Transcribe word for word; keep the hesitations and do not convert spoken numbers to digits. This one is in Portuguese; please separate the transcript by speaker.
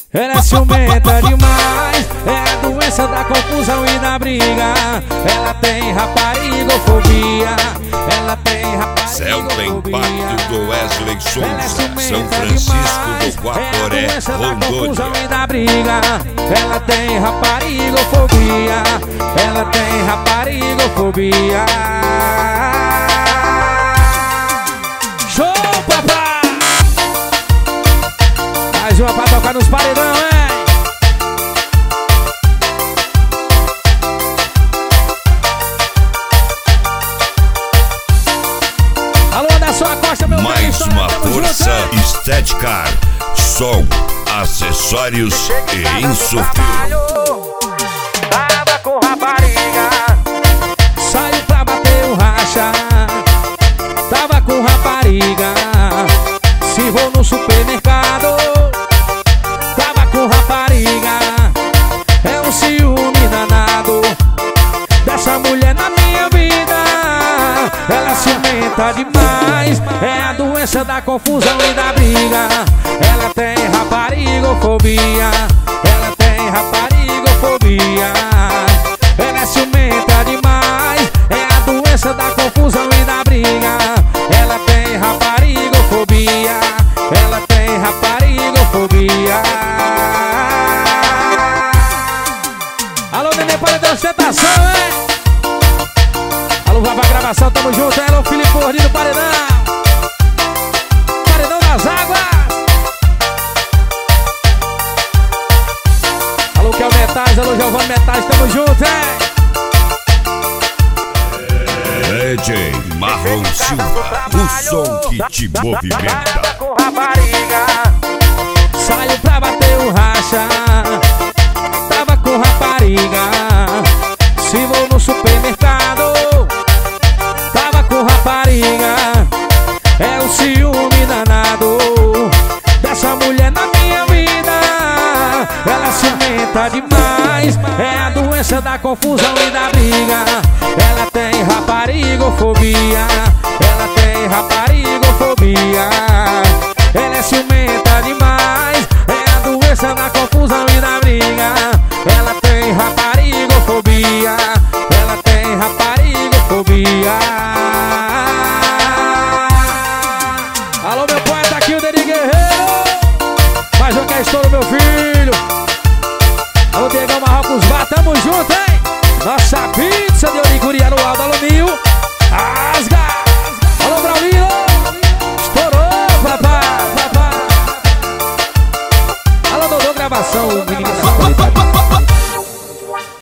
Speaker 1: Ela é ciumenta demais, é a doença da confusão e da briga. Ela tem raparigofobia, ela tem raparigofobia.
Speaker 2: Celta Impacto do Wesley Souza, São Francisco do Guaporé, Rondônia.
Speaker 1: E da briga. Ela tem raparigofobia, ela tem raparigofobia. Show, papai! Mais uma pra tocar nos paredão, hein? Alô, Anderson Acosta, meu
Speaker 2: Mais uma força estética, som, acessórios e insufil.
Speaker 1: Tava com rapariga, saiu pra bater o racha. Tava com rapariga, se vou no supermercado. Tava com rapariga, é um ciúme danado dessa mulher na minha vida. Ela ciumenta demais, é a doença da confusão e da briga. Ela tem raparigofobia, ela tem raparigofobia. Ela é ciumenta demais, é a doença da confusão e da briga. Ela tem raparigofobia, ela tem raparigofobia. Alô, neném, para de ostentação, hein? Alô, vai pra gravação, tamo junto, hein? Alô, Felipe Gordinho do Paredão. Paredão das águas. Alô, que é o Metais, alô, Giovanni Metais, tamo junto, hein?
Speaker 2: D J Marrom Silva, o som que te movimenta.
Speaker 1: Tava com rapariga, saiu pra bater o racha. Tava com rapariga, se vou no supermercado. Tava com rapariga, é um ciúme danado dessa mulher na minha vida. Ela ciumenta demais, é a doença da confusão e da briga. Ela tem raparigofobia, ela tem raparigofobia. Ela é ciumenta demais, é a doença da confusão e da briga. Ela tem raparigofobia, ela tem raparigofobia. Alô, meu poeta aqui, o Deni Guerreiro. Mais um que é estouro, meu filho. Alô, Diegão Marrocos Vá, tamo junto, hein? Nossa pizza de Oricuri no alto, alô, Nil. Asga! Alô, Braulino. Estourou, papai, papai. Alô, Dodô Gravação, o menino da